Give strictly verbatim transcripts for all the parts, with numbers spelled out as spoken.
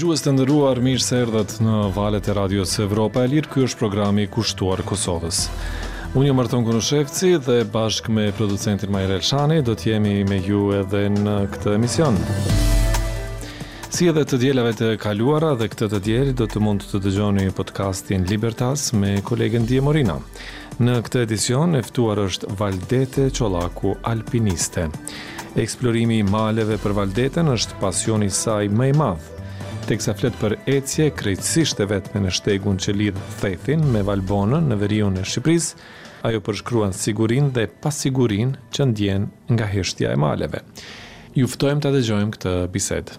Dëgjues të nderuar, mirë se erdhët në valët e radios Evropa e Lirë. Ky është programi Kushtuar Kosovës. Unë jam Arton Kunushevci dhe bashkë me producentin Majra Elshani do të jemi me ju edhe në këtë emision. Si edhe të dielave të kaluara dhe këtë të diel do të mund të dëgjoni podcastin Libertas me kolegen Dije Morina. Në këtë edicion e ftuar është Valdete Çollaku, alpiniste. Eksplorimi i maleve për Valdeten është pasioni i saj më i madh. Teksa flet për ecje, krejtësisht e vetme në shtegun që lidh Thethin me Valbonën në veriun e Shqipërisë, ajo përshkruan sigurinë dhe pasigurinë që ndjen nga heshtja e maleve. Ju ftojmë ta dëgjojmë këtë bisedë.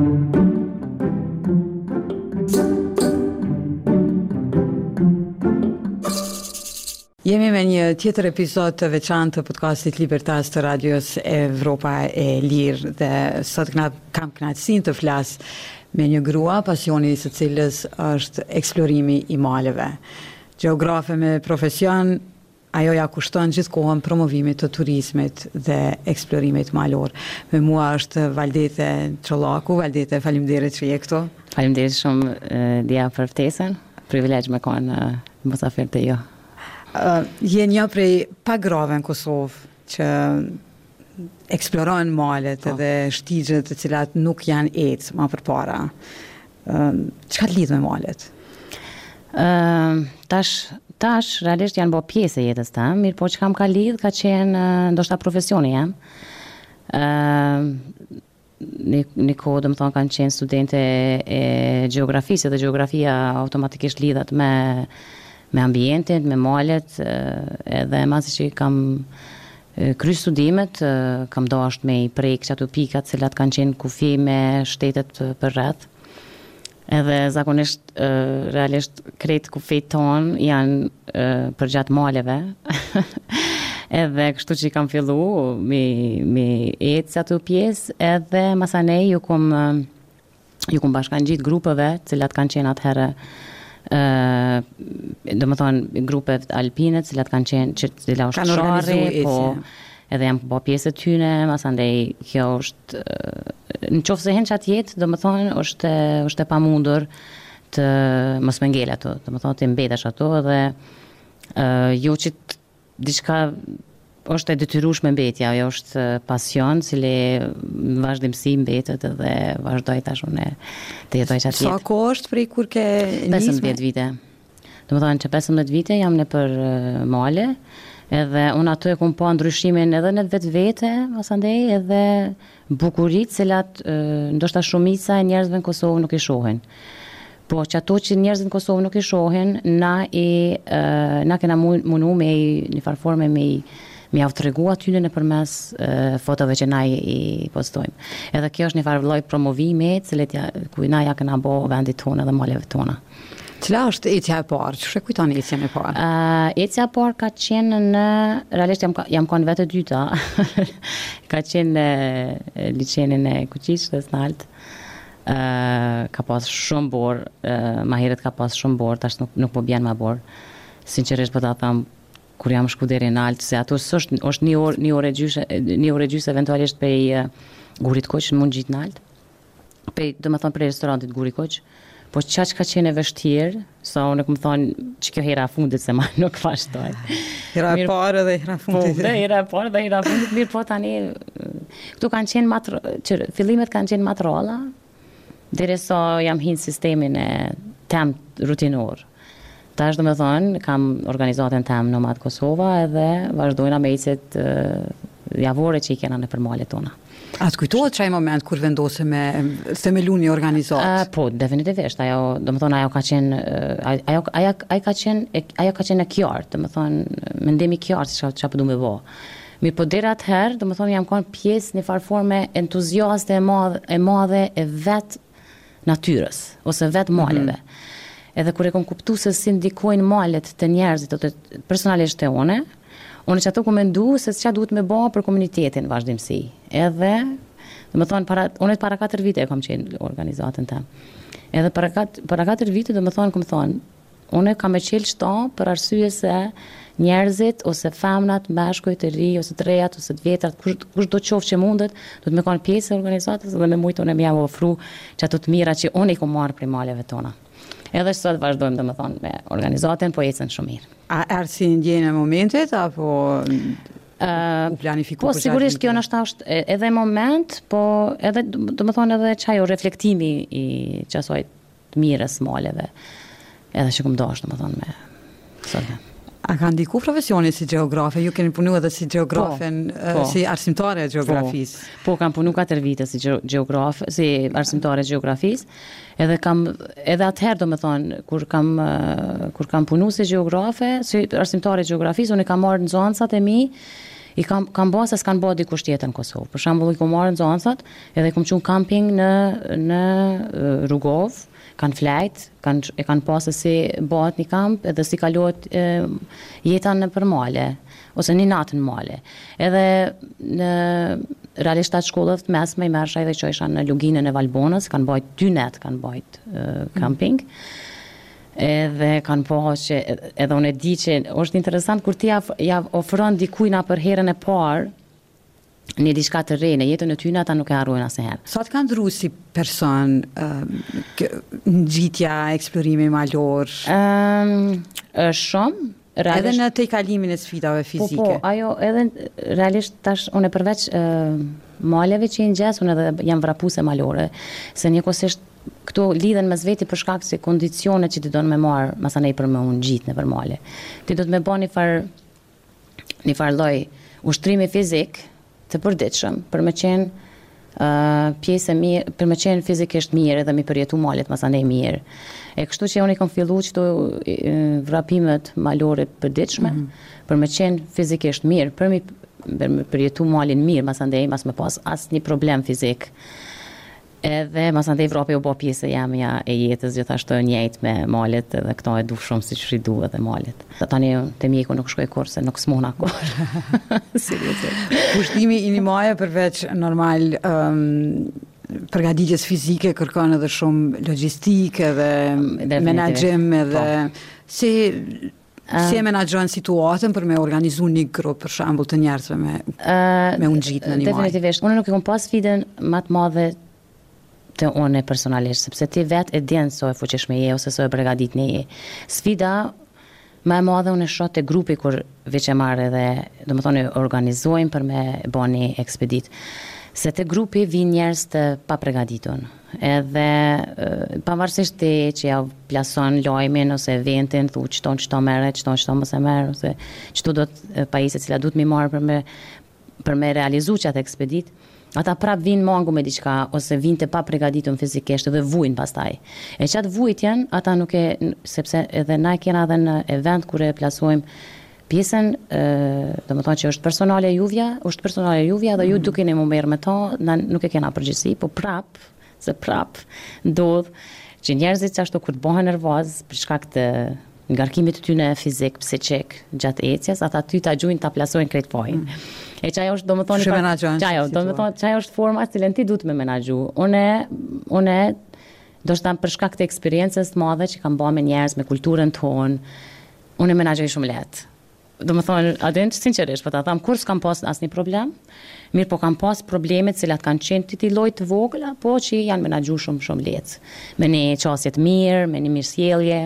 Jemi me një tjetër epizod të veçantë të podcastit Libertas të radios Evropa e Lirë dhe sot kam kënaqësinë të flas me një grua, pasioni së cilës është eksplorimi i maleve. Gjeografe me profesion, ajo ja kushton gjithkohën promovimit të turizmit dhe eksplorimit malor. Me mua është Valdete Çollaku. Valdete, faleminderit që je këtu. Faleminderit shumë Dia për ftesën. Privilegj me kanë në mosafir të jo. Uh, je një prej pak grave në Kosovë që eksploron malet oh. edhe shtigjet të cilat nuk janë ecë më përpara. Uh, Çka të lidh me malet? Uh, tash, tash, realisht janë bo pjesë e jetës tam, mirë po që kam ka lidh, ka qenë uh, ndoshta profesioni jam. Uh, një, një kohë, dëmë thonë, kanë qenë studente e gjeografisë dhe gjeografia automatikisht lidhat me me ambientin, me malet, edhe masi që kam kry studimet, kam dashur me i prek çato pikat cilat kanë qenë kufi me shtetet për rreth. Edhe zakonisht realisht krejt kufit ton janë përgjatë maleve. Edhe kështu që kam fillu me me ecë ato pjesë, edhe masanej ju kom ju kom bashkangjit grupeve cilat kanë qenë atëherë Uh, do më thonë grupet alpine cilat kanë qenë që cila është shari, po edhe jam po pjesë të tyne, masandej kjo është uh, në qofë se hen qatë jetë, do më thonë është, është e pamundur të mos me ngel ato, do më thonë të mbetesh ato dhe uh, jo që të diçka është e detyrueshme mbetja, ajo është pasion, cili vazhdimsi mbetet dhe vazhdoj tash unë të jetoj qatë jetë. Sa kohë është prej kur ke nisme? pesëmbëdhjetë vite. Do më thonë që pesëmbëdhjetë vite jam në për uh, male, edhe unë ato e kom pa ndryshimin edhe në vetë vete, masandej, edhe bukurit, cilat uh, ndoshta shumica e njerëzve në Kosovë nuk i shohin. Po që ato që njerëzit në Kosovë nuk i shohin, na, i, uh, na kena munu me i një farforme me i mi javë të regu atyne në përmes uh, fotove që na i, i postojmë. Edhe kjo është një farë lloj promovimi, cilet ja, ku na ja këna bo vendit tona dhe maleve tona. Cila është ecja e parë? Që kujton ecjen e parë? Uh, ecja e parë ka qenë në, realisht jam, jam kanë vetë dyta, ka qenë në liçenin e Kuqishës në Alt. Uh, ka pas shumë borë, uh, ma herët ka pas shumë borë, tash nuk, nuk po bjen ma borë. Sinqerisht po ta tham, kur jam shku deri në Alt, se ato është, është një orë një orë gjysë, një orë gjysë eventualisht prej uh, Gurit Koq, në mund gjitë në Alt. Prej, do më thonë prej restorantit Guri Koq, po qa që ka qenë e vështirë, sa so, unë këmë thonë që kjo hera fundit se ma nuk fashtoj. Hera e parë dhe hera fundit. Po, dhe hera e parë dhe hera fundit, mirë po tani, këtu kanë qenë matro, që fillimet kanë qenë matrolla, deri sa jam hinë sistemin e tem rutinor. Tash do me thonë, kam organizatën tem Nomad Kosova edhe vazhdojna me ecjet uh, javore që i kena në përmalet tona. A të kujtohet çaj moment kur vendose me themelu një organizatë? Uh, po, definitivisht, ajo, do me thonë, ajo ka qenë, uh, ajo, ajo, ajo ka qenë, ajo ka qenë e kjartë, do me thonë, mendimi kjartë, që që përdu me bo. Mirë, po deri atëherë, do me thonë, jam konë pjesë një farforme entuziaste e madhe e, madhe e vetë natyrës, ose vetë maleve. Mm-hmm. Edhe kur e kom kuptu se si ndikojnë malet të njerëzit, të personalisht të one, unë që ato ku mendu se çka duhet me ba për komunitetin vazhdimsi. Edhe, dhe më thonë, para, unë para katër vite e kom qenë organizatën tem. Edhe para, kat, para katër vite, dhe më thonë, kom thonë, unë kam e qelë shto për arsye se njerëzit ose femnat, meshkujt të ri ose të rejat ose të vjetrat, kush, kush do qoftë që mundet, do të me kanë pjesë e organizatës dhe me mujtë unë e mja më ofru që ato të mira që unë i ku marrë prej maleve tona. Edhe që sot vazhdojmë dhe më thonë me organizatën, po ecën shumë mirë. A erë si ndjenë e momentet, apo uh, u planifiku? Po, sigurisht kjo nështë është edhe moment, po edhe, do më thonë edhe qajo reflektimi i qasoj të mirës maleve, edhe që këmë dashtë, do më thonë me sot. A ka ndiku profesioni si geografe? Ju keni punu edhe si geografe, po, po. Si arsimtare e geografisë? Po, po, kam punu katër vite si geografe, si arsimtare e geografisë, edhe kam, edhe atëherë do me thonë, kur kam, kur kam punu si geografe, si arsimtare e geografisë, unë i kam marrë në zonësat e mi, i kam, kam bo se s'kan bo dikush tjetër në Kosovë. Për shembull, i kam marrë në zonësat, edhe i kam qunë camping në, në Rugov, kanë flajt, kanë, e kanë pasë si bëhet një kamp edhe si kalot e, jetan në për male, ose një natë në male. Edhe në realisht atë shkollët mesme i mersha edhe që isha në luginën e Valbonës, kanë bajt dy net, kanë bajt camping, mm. edhe kanë pasë që, edhe unë e di që është interesant kur ti ja, ja ofron dikujna për herën e parë, një diçka të re, në jetën e tyne ata nuk e harrojnë asnjëherë. Sa të kanë ndru si person uh, ngjitja, eksplorimi malor? Um, është shumë. Realisht, edhe në te kalimin e sfidave fizike? Po, po, ajo edhe realisht tash unë përveç uh, maleve që i ngjes, unë edhe jam vrapuse malore, se njëkohësisht këto lidhen mes veti për shkak se kondicionet që ti do në me marë, masanej për me unë gjitë në për male. Ti do të me bo një far, një far lloj ushtrimi fizik, të përditshëm, për me qenë uh, pjesë e mirë, për me qenë fizikisht mirë edhe mi përjetu malet masanej mirë. E kështu që unë i kam fillu qëto uh, vrapimet malore përditshme, mm -hmm. për me qenë fizikisht mirë, për mi për me përjetu malin mirë, masanej mas me pas asë një problem fizik. Edhe masanej vrapi u bo pjesë e jamja e jetës, gjithashtu njëjtë me malet, edhe këto e du shumë si që ridu edhe malet. Tani të mjeku nuk shkoj kur, se nuk s'mona kur. Pushtimi i një maje përveç normal um, përgatitjes fizike kërkon edhe shumë logjistikë edhe menaxhim edhe si si e menaxhon situatën për me organizu një grup për shembull të njerëzve me uh, me unë gjitë në një maje. Definitivisht. Unë nuk i kam pas sfidën më të madhe të unë personalisht, sepse ti vetë e djenë so e fuqishme je ose so e bregadit një je. Sfida më e madhe unë e shoh te grupi kur veç e marrë edhe, do më thonë, organizojmë për me bo një ekspedit. Se te grupi vinë njerëz të pa pregaditun. Edhe pavarësisht ti që ja plason lajmin ose eventin, thu çton çto merret, çton çto mos e merr, ose çto do të pajisje cila duhet mi marrë për me për me realizu çat ekspedit. Ata prap vinë mangu me diçka, ose vinë të pa pregaditun fizikisht dhe vujnë pastaj. E qatë vujtjen, ata nuk e, sepse edhe na kena edhe në event kur e plasojmë pjesën, do më thonë që është personale juvja, është personale juvja dhe ju duke në më merë me ta, na nuk e kena përgjithësi, po prap, se prap, ndodh që njerëzit që ashtu kur të bëhen nervoz për shkak të ngarkimit të tyne fizik, psiqik, gjatë ecjes, ata ty ta gjujnë ta plasojnë krejt pojnë. Mm. E qajo është, do më thonë, qajo, do më thonë, qajo është forma cilën ti du të me menagju. Une, une, do shta për shkak të eksperiencës të madhe që kam ba me njerëz, me kulturën tonë, une menagjoj shumë letë. Do më thonë, adin që sinqerisht, për ta thamë, kur s'kam pas asnjë problem, mirë po kam pas problemet cilat kanë qenë titi lojt të vogla, po që janë menagju shumë shumë letë. Me një qasjet mirë, me një mirësjellje,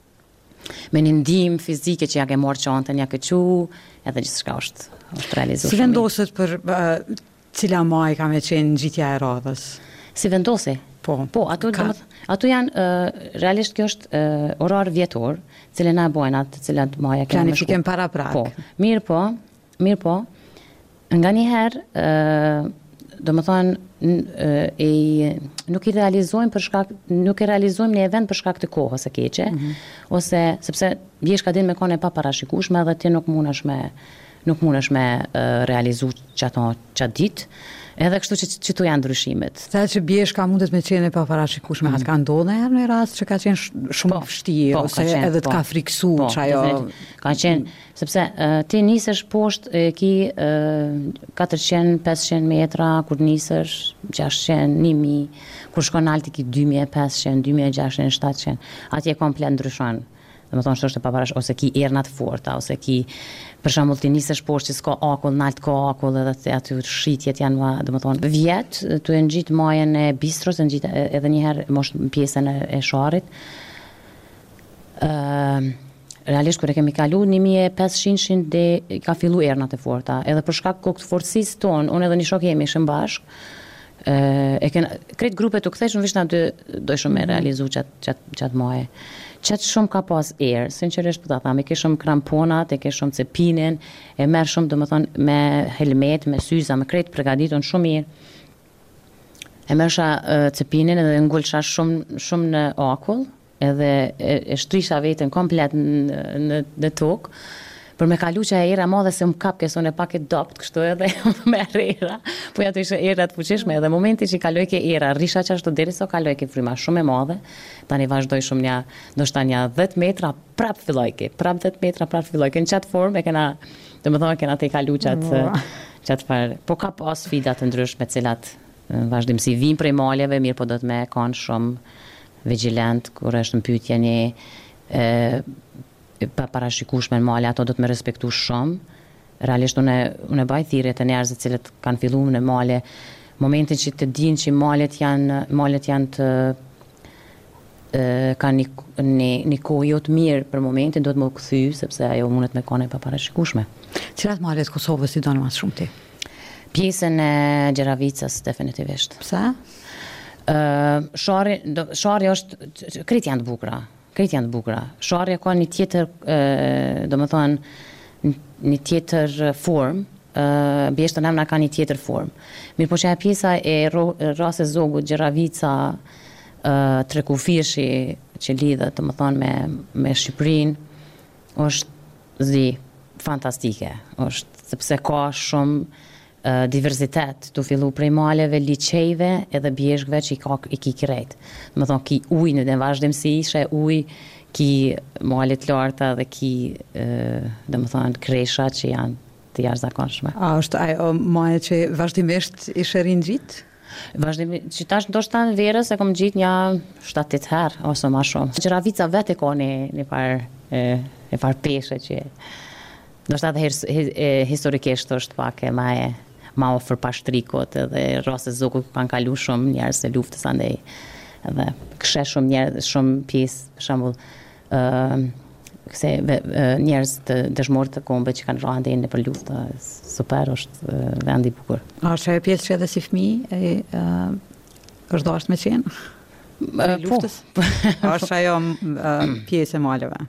me një ndim fizike që ja ke morë qantën, ja ke qu, edhe gjithçka është, është realizuar. Si vendoset për uh, cila maj ka me qenë ngjitja e radhës? Si vendosi? Po. Po, ato, ka... ato janë, uh, realisht kjo është uh, orar vjetor, cilë na bojnë atë, cilat maja kena me shku. Planifikim para prak. Po, mirë po, mirë po, nga njëherë, uh, do më thonë, e, nuk i realizojmë për shkak, nuk i realizojmë një event për shkak të kohës së keqe, mm -hmm. ose sepse vjesh ka din me kone pa parashikueshme edhe ti nuk mundesh me nuk mundesh me uh, realizu çato çat ditë. Edhe kështu që që tu janë ndryshimet. Sa që bjeshka mundet me qenë pa parashikueshme, mm. atë ka ndodhur herë në rast që ka qenë shumë po, vështirë po, ose qenë, edhe të po, ka friksu po, çajo. Ka qenë, sepse uh, ti nisesh poshtë e ki uh, katërqind pesëqind metra, kur nisesh gjashtëqind një mijë, kur shkon alti ki dy mijë e pesëqind, dy mijë e gjashtëqind, shtatëqind. Atje komplet ndryshon. Domethënë është e paparash ose ki erna të forta ose ki për shembull ti nisesh poshtë që s'ka akull, nalt ka akull edhe te aty shitjet janë ma, domethënë vjet tu e ngjit majën e bistros, e ngjit edhe një herë mosh pjesën e, e sharit. Ë uh, realisht kur e kemi kalu një mijë e pesëqind dhe ka fillu ernat e forta, edhe për shkak të forcisë tonë, unë edhe një shok jemi ishim bashkë. Uh, e kena krejt grupe të kthesh, në vishna dy dojshëm me realizu qatë qat, qat maje. Qatë shumë ka pas erë, sinqerisht për ta tham, e kishëm kramponat, e kishëm cepinin, e merë shumë, do më thonë, me helmet, me syza, me krejt pregaditën shumë mirë. E mersha uh, cepinin edhe ngullësha shumë, shumë në akull, edhe e, e shtrisha vetën komplet në, në, në tokë, për me kalu që e era madhe se më kap këson e pak e dopt, kështu edhe me era, po ja të ishe era të fuqishme, edhe momenti që kaloj ke era, risha që ashtu deri so kaloj ke fryma shumë e madhe, tani vazhdoj shumë një, do shta një dhjetë metra, prap filloj ke, prap dhjetë metra, prap filloj ke, në qatë formë, e kena, dhe më thonë, kena te kalu qatë, qatë farë, po ka pas sfidat të ndryshme, cilat vazhdim si vim prej maljeve, mirë po do të me kanë shumë vigilent, kur është në pyetje një, e, pa parashikueshme në male, ato do të me respektu shumë. Realisht unë unë baj thirrje të njerëzit cilët kanë filluar në male, momentin që të dinë që malet janë malet janë të e, kanë një, një, një kohë jo të mirë për momentin, do të më kthy sepse ajo mundet me kone pa parashikueshme. Cilat malet të Kosovës i doni më shumë ti? Pjesën e Gjeravicës definitivist. Pse? Ë shari do, shari është krejt janë të bukura. Krejt janë të bukura. Sharja ka një tjetër, do më thonë, një tjetër formë, bjeshtën emna ka një tjetër formë. Mirë po që e pjesa e rase zogut, Gjeravica, Trekufishi, që lidhet, do më thonë, me, me Shqipërinë, është zi fantastike. është, sepse ka shumë uh, diversitet, të fillu prej maleve, liqejve edhe bjeshkve që i ka i ki krejt. Më thonë, ki uj në në vazhdimësi, ishe uj, ki malet larta dhe ki, uh, dhe më thonë, kresha që janë të jashtëzakonshme. A është ajo maje që vazhdimisht ishe rinë gjitë? Vazhdimisht, që tash ndoshta në verës e kom gjitë një shtatë tetë herë, ose ma shumë. Gjeravica vetë e ka një, një par, e, një par peshe që ndoshta dhe his, his, historikisht është pak e ma e ma ofër pashtrikot edhe rase zoku kanë kalu shumë njerëz se luftës andej edhe këshe shumë njerëz, shumë pjesë, për shembull, uh, këse uh, njerëz të dëshmorë të kombe që kanë rënë në për luftë, super, është uh, vend i bukur. A është ajo pjesë që edhe si fëmijë e uh, është dashur me qenë? Uh, luftës? Po. A është ajo uh, pjesë e maleve?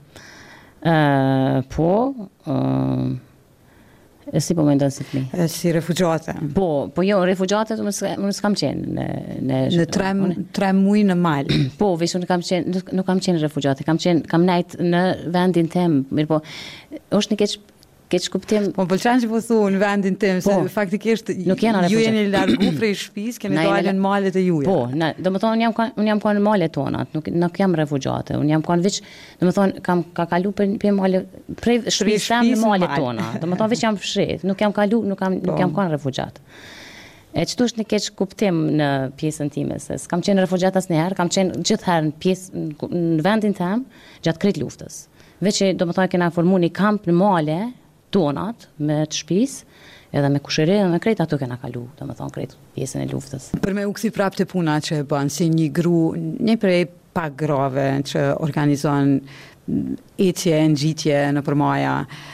Uh, po, uh, si po mendon si fëmijë? Si refugjate. Po, po jo, refugjate unë s'kam qenë në në në tre tre muaj në mal. Po, veç unë kam qenë nuk, nuk kam qenë refugjate, kam qenë kam nejt në vendin tim, mirë po, është një keq keq kuptim. Po pëlqen që po thuan në vendin tim, po, se faktikisht nuk jena ju jeni largu prej shtëpisë, keni dalë në malet e juja. Po, na, domethënë unë jam unë jam kanë në malet tona, nuk nuk jam refugjate, unë jam kanë veç, domethënë kam ka kalu për për male prej shtëpisë në malet tona. Domethënë veç jam fshehtë, nuk jam kalu, nuk kam nuk jam kanë refugjat. E çtu është një keq kuptim në pjesën time, se s'kam qenë refugjat asnjëherë, kam qenë gjithherë në pjesë në vendin tim gjatë krejt luftës. Veç që domethënë kena formuar një kamp në male tonat me të shtëpisë, edhe me kushëri, edhe me krejt ato kena kalu, domethënë krejt pjesën e luftës. Për me u kthi prapë te puna që e bën si një gru, një prej pak grave që organizon ecje, ngjitje në përmaja.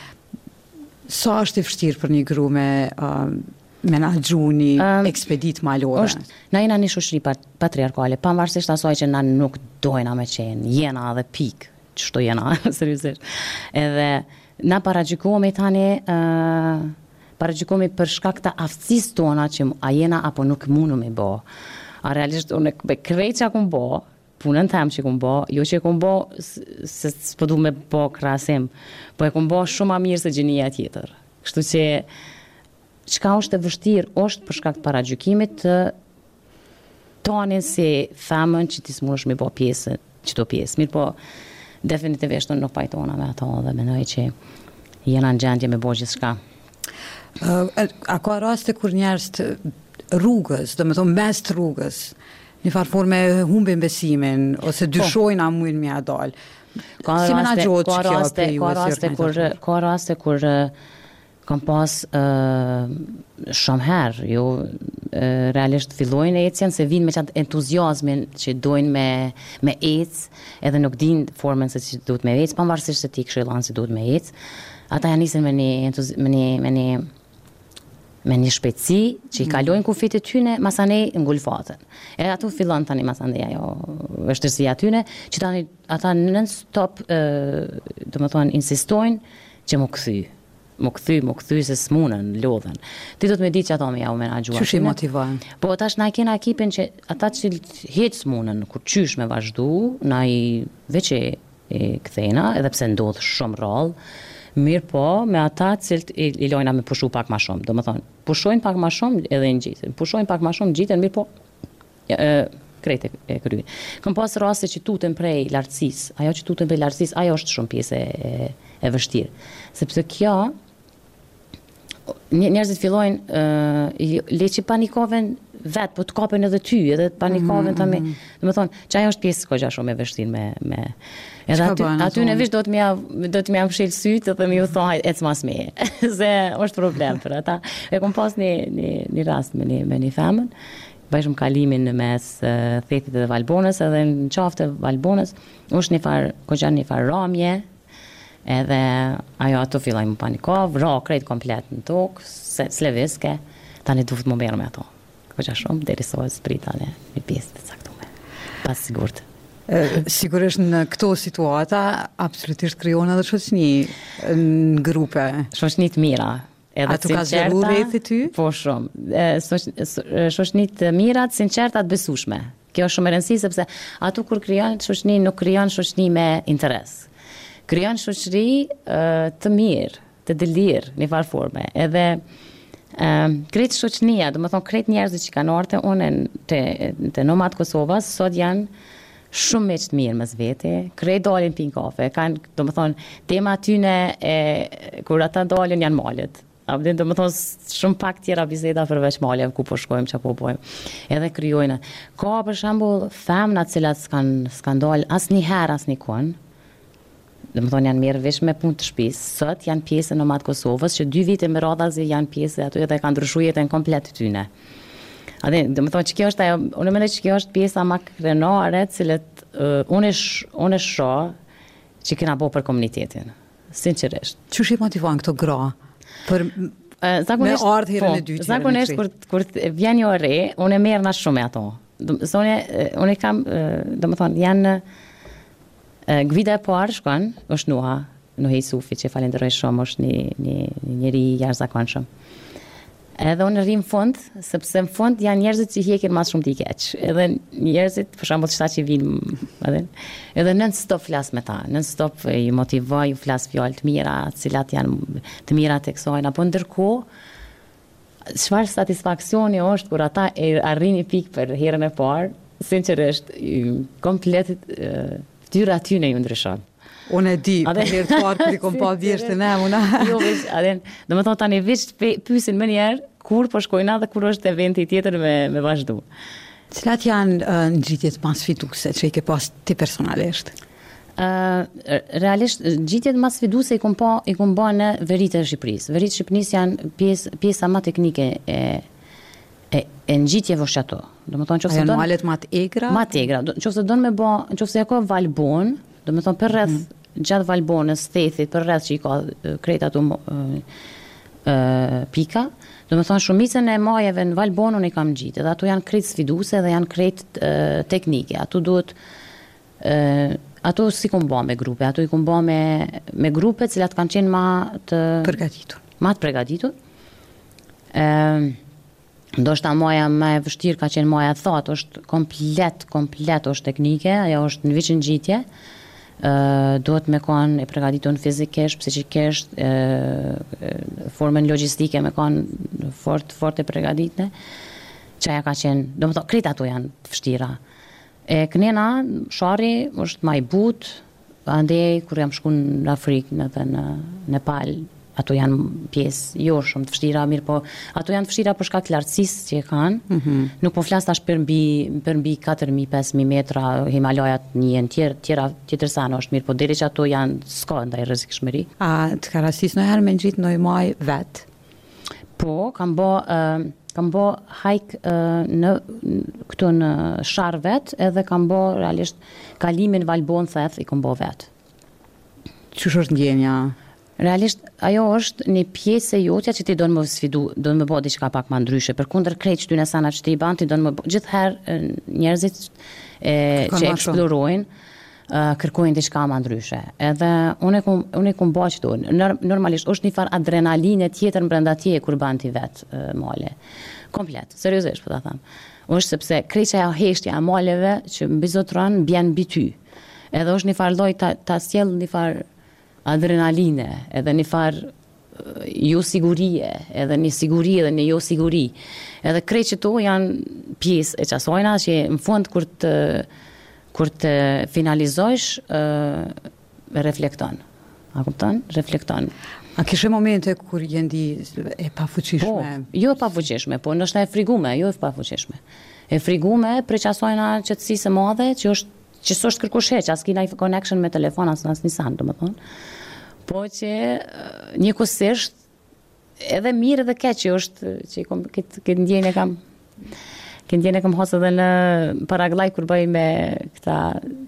Sa është e vështirë për një gru me uh, menaxhu një um, ekspedit malore? Është, na jena një shoqëri patriarkale, pavarësisht asaj që na nuk dojna me qenë, jena edhe pik, ç'shto jena, seriozisht. Edhe na paragjikohemi tani, uh, paragjikohemi për shkak të aftësisë tona që a jena apo nuk mundu me bë. A realisht unë me krejt që kum bë, punën tam që kum bë, jo që kum bë se s'po du me bë krahasim, po e kum bë shumë më mirë se gjenia tjetër. Kështu që çka është e vështirë është për shkak të paragjykimit të tonin si famën që ti s'mundesh me bë pjesë, çdo pjesë. Mirë po definitivisht unë nuk pajtona me ato dhe menoj që jena në gjendje me bo gjithçka. Uh, a ka raste kur njerëz të rrugës, do me thonë mes të rrugës, një farë forme humbin besimin, ose dyshojnë a mujnë me a dalë. Ka Si raste, menaxhohet ka kjo raste, për ju ka si raste kur organizator? ka raste kur eh, kam pas uh, shumë herë, jo uh, realisht fillojnë ecjen se vinë me qatë entuziazmin që dojnë me, me ec, edhe nuk din formën se që duhet me ec, pavarësisht se ti këshillan se duhet me ec. Ata janë nisën me një entuzi- me një me një me një shpejtësi që i kalojnë kufit e tyne, masanej ngulfatën. E ato fillon tani masanej ajo vështirësia tyne, që tani ata non-stop, do më thonë, insistojnë që mu kthy. Mu kthy, mu kthy se s'munën, lodhen. Ti do të me di që ato me ja u menaxhua. Çush i motivojnë? Po tash na kena ekipin që ata që hiç s'munën, kur qysh me vazhdu, na i veç e, e kthejna, edhe pse ndodh shumë rrallë. Mirë po, me ata cilët i, i lojna me pushu pak ma shumë. Do më thonë, pushojnë pak ma shumë edhe në gjitën. Pushojnë pak ma shumë gjitën, mirë po, e, krejt e, e kryin. Këm pas raste që tutën prej lartësis. Ajo që tutën prej lartësis, ajo është shumë pjesë e, e vështirë. Sepse kjo, njerëzit fillojnë, uh, le që panikoven vetë, po të kapen edhe ty, edhe të panikoven mm -hmm. të me, dhe më thonë, që ajo është pjesë kogja shumë e vështirë me, me edhe aty, aty në vish do të mja, do të mja mshilë sytë dhe mi u thonë, hajt, ecë mas me, se është problem për ata. E kom pas një, një, një rast me një, me një femën, bajshëm kalimin në mes uh, Thetit dhe Valbonës, edhe në qaftë e Valbonës, është një farë, kogja një farë ramje, edhe ajo ato filloj më panikov, ra krejt komplet në tokë, sleviske, tani duhet më merë me ato. Kogja shumë, deri sa sprita në një pjesë të caktuar. Pas sigurt. Sigurisht në këto situata absolutisht krijon edhe shoqëni në grupe. Shoqëni të mira. Edhe A tu ka zgjeru rrethi ty? Po shumë. Shoqëni të mira, të sinqerta, të besueshme. Kjo është shumë e rëndësishme sepse ato kur krijon shoqëni nuk krijon shoqëni me interes. Krijon shoqëri uh, të mirë, të dëlirë, në farë forme. Edhe uh, krejt shoqënia, do më thonë krejt njerëzit që kanë ardhur unë të, të Nomad Kosovas, sot janë shumë me të mirë mes vete, krejt dalin pin kafe, kanë, do më thonë, tema tyne e, kur ata dalin janë malet. Do më thonë shumë pak tjera biseda përveç maljev, ku po shkojmë, që po pojmë. Edhe kryojnë. Ka për shembull femna të cilat s'kan, s'kan dalë asnjëherë asnjëkon, dhe më thonë janë mirë vesh me punë të shtëpisë. Sot janë pjesë e Nomad Kosovës, që dy vite me radhazi janë pjesë ato edhe kanë ndryshuar jetën komplet të tyne. Dhe më thonë që kjo është ajo, unë mendoj që kjo është pjesa më krenare, cilët uh, unë unë shoh që kena bo për komunitetin. Sinqerisht. Çush i motivon këto gra? Për uh, zakonisht, me ardhë herën po, e dytë. Zakonisht kur kur vjen një re, unë e merr na shumë me ato. Unë unë kam, uh, do më thonë, janë Gvida e parë shkon, është Nuha, Nuhi Sufi, që falenderoj shumë, është një, një, një njeri jashtëzakonshëm. Edhe unë rrim fund, sepse në fund janë njerëzit që hjekin mas shumë t'i keq. Edhe njerëzit, për shembull çta që vinë, edhe, edhe nën stop flas me ta, nën stop ju motivoj, ju flas fjalë të mira, cilat janë të mira tek sojnë, apo ndërkohë, çfarë satisfaksioni është kur ata e arrin një pikë për herën e parë, sinqerisht, komplet fytyra tyne ju ndryshon. Unë e di, për herë të parë kur i kom pa vjeshtën e muna. Jo, veç, aden, do më thonë tani veç pyesin më njerë kur po shkojna dhe kur është eventi tjetër me, me vazhdu. Cilat janë uh, ngjitjet më sfiduese që i ke pas ti personalisht? Uh, realisht ngjitjet më sfiduese i kom pa i kom bë në veritë e Shqipërisë. Veritë e Shqipërisë janë pjesë pjesa më teknike e e, e ngjitjeve ato. Do më thonë nëse do malet më të egra? Më të egra. Nëse don me bë, nëse ja ka Valbon, do më thonë për rreth mm. gjatë Valbonës, Thethit, për rreth që i ka krejt ato uh, uh, pika, do më thonë shumicën e majeve në Valbon unë i kam gjitë, dhe ato janë krejt sfiduese dhe janë krejt uh, teknike. Ato duhet, uh, ato si kom bë me grupe, ato i kom bë me, me grupe cilat kanë qenë ma të përgatitur. Ma të përgatitur. Uh, ndoshta maja më e vështirë ka qenë maja thatë, është komplet, komplet është teknike, ajo është në viçën gjitje. Uh, duhet me kanë e përgatitur fizikisht, psikikisht, uh, formën logjistike me kanë fort, fort e përgatitne. Çaja ka qenë, do më thonë, krejt ato janë të vështira. E kënena, shari është më i butë, andej kur jam shku në Afrikë, në, në Nepal, Ato janë pjesë jo shumë të vështira, mirë po ato janë të vështira për shkak të lartësisë që e kanë. Mm-hmm. Nuk po flas tash për mbi për mbi katër mijë pesë mijë metra Himalajat një tjerë tjera tjetër sa në është mirë, po deri që ato janë s'ka ndaj rrezikshmëri. A të ka rastis ndonjëherë me ngjit ndonjë maj vet? Po, kam bë uh, kam bë hike uh, në këtu në Sharr vet, edhe kam bë realisht kalimin Valbon theth i kam bë vet. Çush është ndjenja? Realisht, ajo është një pjesë e jotja që ti do në më sfidu, do në më bo diçka pak ma ndryshe, për kundër krejt që ty në sana që ti i ban, ti do në më bo, gjithëherë njerëzit e, që eksplorojnë, uh, kërkojnë diçka ma ndryshe. Edhe unë e kum, unë e kum bo që tu, normalisht është një farë adrenaline tjetër në brenda tje kur ban ti vetë uh, male. Komplet, seriozisht për ta thamë. është sepse krejt që ajo heshtja e maleve që mbizotron bjen mbi ty. Edhe është një farë lloj ta, ta sjell një farë adrenaline, edhe një farë jo sigurie, edhe një siguri edhe një jo siguri. Edhe krejt që to janë pjesë e qasojna që në fund kur të, kur të finalizojsh, uh, reflekton. A kupton? Reflekton. A kishe momente kur jendi e pafuqishme? Po, jo e pafuqishme, po nështë e frigume, jo e pafuqishme. E frigume për qasojna qëtësisë e madhe, që është që s'është kërkush heq, as kina connection me telefon, as as nisan, do më thonë. Po që njëkohësisht edhe mirë edhe keq që është që këtë këtë ndjenjë kam këtë ndjenjë kam hosë edhe në Paraglaj kur bëj me këta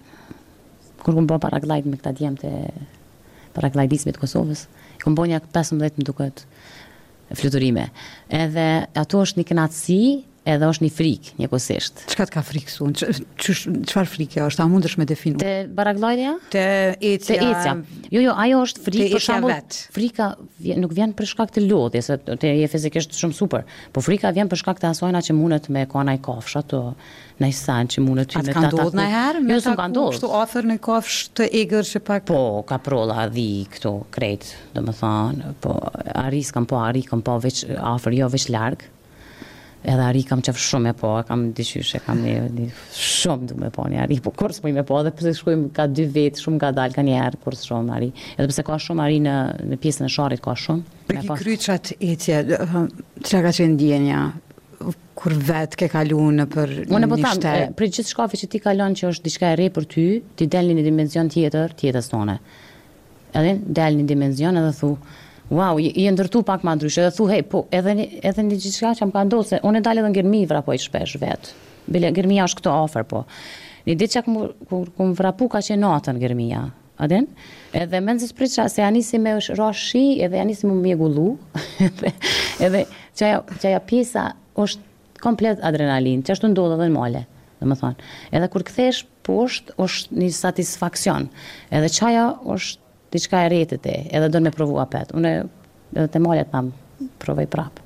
kur kum bë Paraglaj me këta djemë të Paraglajdismit të Kosovës. Kum bë një pesëmbëdhjetë më duket fluturime. Edhe ato është një kënaqësi, edhe është një frikë njëkohësisht. Çka të ka friksuar? Çfarë frikë është? A mundesh me definu? Te Paraglajja? Te ecja. Te ecja. Jo, jo, ajo është frikë për shembull. Frika vjen, nuk vjen për shkak të lodhjes, se te je fizikisht shumë super, po frika vjen për shkak të asojna që mundet me ka nai kafsh ato, nai san që mundet ty me ta. A ka ndodhur ndonjëherë? Jo, s'ka ndodhur. Kështu afër në kafsh të egër që pak. Po, kaprolla dhi këtu krejt, domethënë, po arris kam po, arri kam po veç afër, jo veç larg. Edhe ari kam qef shumë e po, kam dishyshe, kam një, një shumë du me po një ari, po kurs po i me po, dhe përse shkojmë ka dy vetë, shumë ka dalë, ka njerë, kurs shumë ari. Edhe përse ka shumë ari në, në pjesën e Sharrit, ka shumë. Për ki kryqat ecje, që ka qenë ndjenja, kur vetë ke kalu në për një shtek? Unë po tham, për gjithë shkafi që ti kalon që është diçka e re për ty, ti del një dimension tjetër, tjetës tone. Edhe del një dimension edhe thu, wow, i e ndërtu pak ma ndryshe, edhe thu, hej, po, edhe një, edhe një gjithka që më ka ndodhë, se unë e dalë edhe në Gërmi vrapoj shpesh vetë. Bile, Gërmija është këto ofër, po. Një ditë që kur ku më vrapu ka që natën Gërmija, adin? Edhe me nëzës pritë se janisi me rashi, edhe janisi më mjegullu, edhe, edhe që aja pjesa është komplet adrenalin, që është ndodhë edhe në male, dhe më thonë. Edhe kur këthesh poshtë, është një satisfakcion, edhe qaja është diçka e rretët e, edhe do në me provu apet. Unë edhe të malet pa më provoj prapë.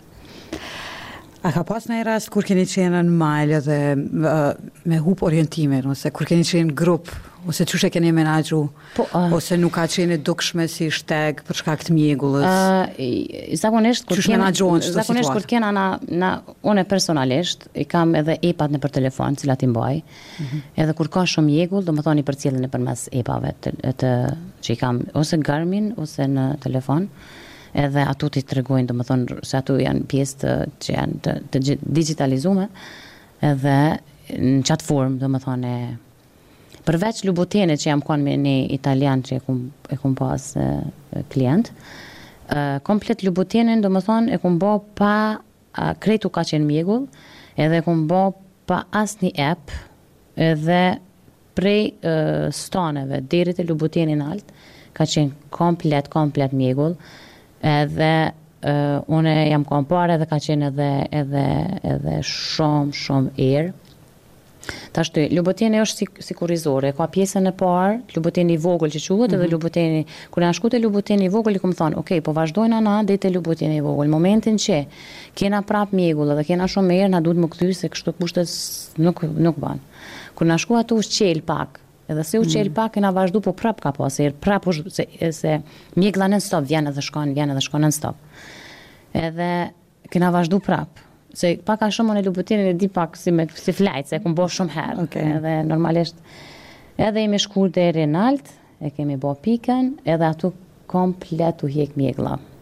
A ka pas në i rast kur keni qenë në majlë dhe uh, me hup orientimin, ose kur keni qenë grup, ose qushe keni menagju, po, uh, ose nuk ka qenë dukshme si shteg për shkak të mjegullës? Uh, zakonisht, kur kena, zakonisht kur kena na, na, une personalisht, i kam edhe epat në për telefon, cilat i mbaj, mm-hmm. edhe kur ka shumë mjegull, do më thoni për cilën e për mes epave, të, të, që i kam ose Garmin, ose në telefon, edhe ato ti të regojnë, do më thonë, se ato janë pjesë të, që janë të, të digitalizume, edhe në qatë formë, do më thonë, përveç Lubotene që jam konë me një italian që e kum, e kum pas e, klient, e, komplet Lubotene, do më thonë, e kum bo pa a, kretu ka qenë mjegull, edhe e kum bo pa as një app, edhe prej e, staneve, deri të Lubotene në alt, ka qenë komplet, komplet mjegull, edhe uh, une jam kompare edhe ka qenë edhe, edhe, edhe shumë, shumë erë. Ta shtu, Luboteni është si, sikurizore, ka pjesën e parë, Luboteni vogël që quhet, mm-hmm. edhe Luboteni, kur janë shku te Luboteni vogël, i kom thonë, ok, po vazhdojnë ana dhe te Luboteni vogël, momentin që kena prap mjegull edhe kena shumë erë, na duhet më kthy se kështu kushtet nuk, nuk ban. Kur na shku atu qel pak, edhe se u qel mm. pak, kena vazhdu, po prap ka pas, e prap është, se, se mjegla nën stop, vjen edhe shkon, vjen edhe shkon nën stop. Edhe kena vazhdu prap, se pak a shumë në Lubotinin e di pak si, me, si flajt, se kum bo shumë herë, okay. Edhe normalisht, edhe jemi shkur deri në alt, e kemi bo pikën, edhe atu komplet u hjek mjegla.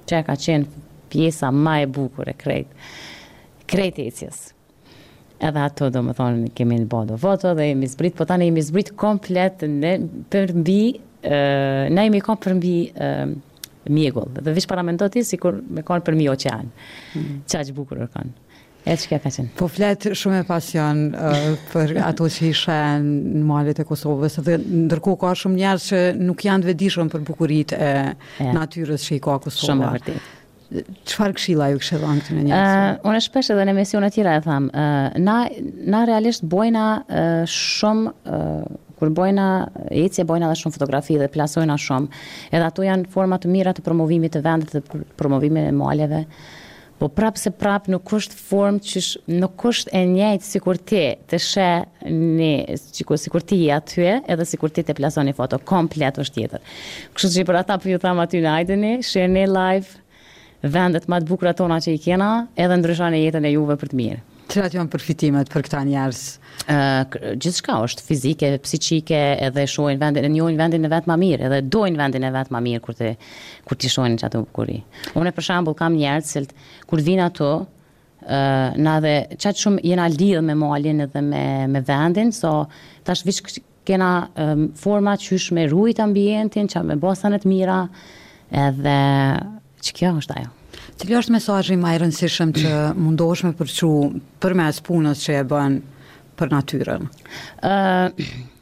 që ka qenë pjesa më e bukur e krejt, krejt ecjes. Edhe ato do më thonë kemi në bodo foto dhe jemi zbrit, po tani jemi zbrit komplet në përmbi, uh, ne jemi kom përmbi uh, mjegull, dhe vish para mendo ti sikur me kanë përmi oqean. Mm. Qa që bukur kanë. E që kja ka qenë? Po flet shumë e pasion uh, për ato që ishe në malet e Kosovës, dhe ndërkohë ka shumë njerëz që nuk janë të vetëdijshëm për bukuritë e ja. natyrës që i ka Kosova. Shumë e vërtetë. Çfarë këshilla ju kishte dhënë këtyre njerëzve? Uh, unë shpesh edhe në emisione të tjera e tham, uh, na na realisht bojna uh, shumë uh, kur bojna ecje, bojna edhe shumë fotografi dhe plasojna shumë. Edhe ato janë forma të mira të promovimit të vendit dhe promovimit e maleve. Po prapë se prapë nuk është formë që nuk është e njëjtë sikur ti të sheh ne, sikur sikur ti je aty edhe sikur ti të plason një foto, komplet është tjetër. Kështu që për ata po ju tham aty në hajdeni, shihni live vendet më të bukura tona që i kena, edhe ndryshoni jetën e juve për të mirë. Cilat janë përfitimet për këta njerëz? Uh, gjithçka është fizike, psiqike, edhe shohin vendin, e njohin vendin e vet më mirë, edhe dojnë vendin e vet më mirë kur të kur ti shohin çato bukuri. Unë për shembull kam njerëz që kur vin ato, uh, na dhe çaq shumë jena lidhur me malin edhe me me vendin, so tash vish kena um, forma qysh me rujt ambientin, qa me bosa në të mira, edhe që kjo është ajo. Cili është mesazhi më i rëndësishëm që mundohesh me përçu përmes punës që e bën për natyrën? Uh,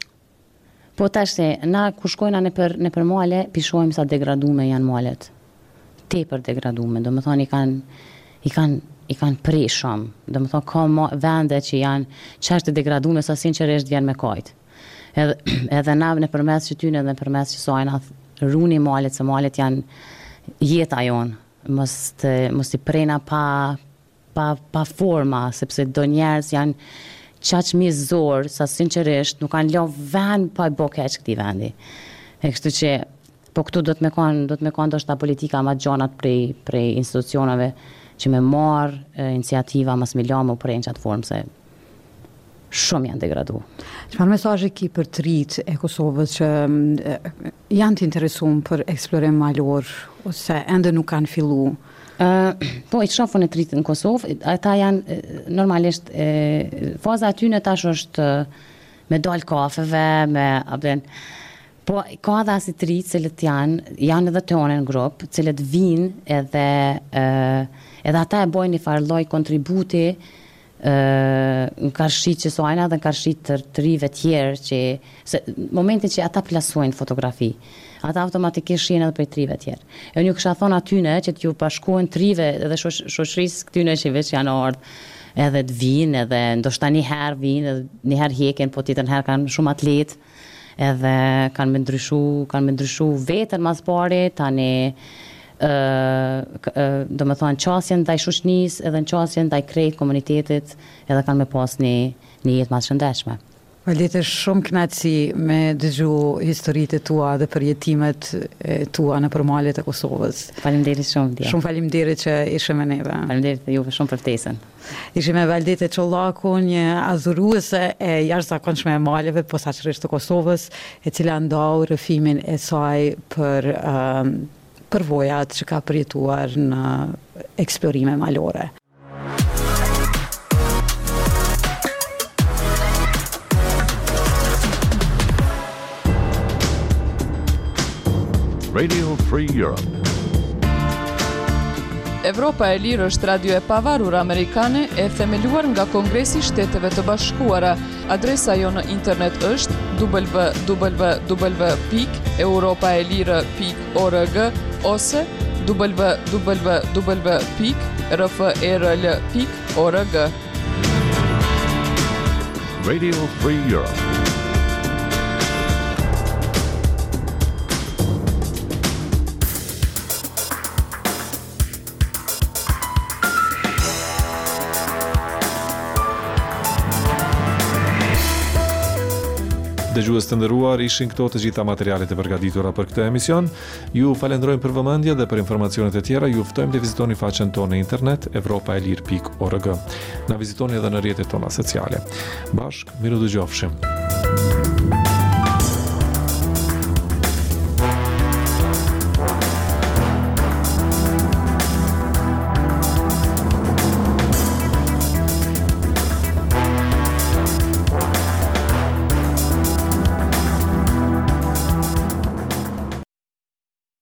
po tash se na kur shkojna në për në për male, pishojmë sa degradume janë malet. Tepër degradume, do të thonë i kanë i kanë i kanë pri shumë. Do të thonë ka vende që janë çështë degradume sa sinqerisht vjen me kajt. Edhe edhe na nëpërmes që tyne edhe nëpërmes që sajna runi malet, se malet janë jeta jonë. Mos të mos i prena pa pa pa forma, sepse do njerëz janë çaq mizor sa sinqerisht nuk kanë lënë vend pa bë keq këtij vendi. E kështu që po këtu do të më kanë do të më kanë ndoshta politika më gjonat prej prej institucioneve që më marr iniciativa mas më lamë për në çat formë se shumë janë degraduar. Çfarë mesazhi ki për të rit e Kosovës që janë të interesuar për eksplorim malor ose ende nuk kanë filluar? Uh, po, i shofën e të rritë në Kosovë, ata janë normalisht e, faza aty në tash është me dalë kafeve, me abden. Po, ka dhe asi të rritë cilët janë, janë edhe të onë në grupë, cilët vinë edhe, uh, edhe ata e bojnë një farloj kontributi Uh, në karshit që sojna dhe në karshit të, të rive tjerë që se, momentin që ata plasojnë fotografi ata automatikisht shenë edhe për të rive tjerë e një kësha thonë atyne që t'ju pashkojnë të rive edhe shoshrisë këtyne që veç janë ardhë edhe të vinë edhe ndoshta një herë vinë edhe një herë heken po tjetër herë kanë shumë atlet edhe kanë me ndryshu kanë me ndryshu vetën mas pari tani Uh, uh, do me thonë qasjen ndaj shoqënis edhe në qasjen ndaj krejt komunitetit edhe kanë me pas një, një jetë mas shëndeshme. Valdete, shumë kënaqësi me dëgju historitë tua dhe përjetimet tua në përmalet e Kosovës. Faleminderit shumë. Dia. Shumë faleminderit që ishe me neve. Faleminderit dhe juve shumë për ftesën. Ishe me Valdete Çollaku, një adhuruese e jashtëzakonshme e maleve posaçërisht të Kosovës, e cila ndau rrëfimin e saj për um, përvojat që ka përjetuar në eksplorime malore. Radio Free Europe. Evropa e Lirë është radio e pavarur amerikane e themeluar nga Kongresi i Shteteve të Bashkuara. Adresa jo në internet është w w w pikë europaelire pikë org ose w w w pikë r f e r l pikë org. Radio Free Europe. Dëgjues të nderuar, ishin këto të gjitha materialet e përgatitura për këtë emision. Ju falenderojmë për vëmendje dhe për informacionet e tjera. Ju ftojmë të vizitoni faqen tonë në internet europaelir pikë org. Na vizitoni edhe në rrjetet tona sociale. Bashk, miru dëgjofshim.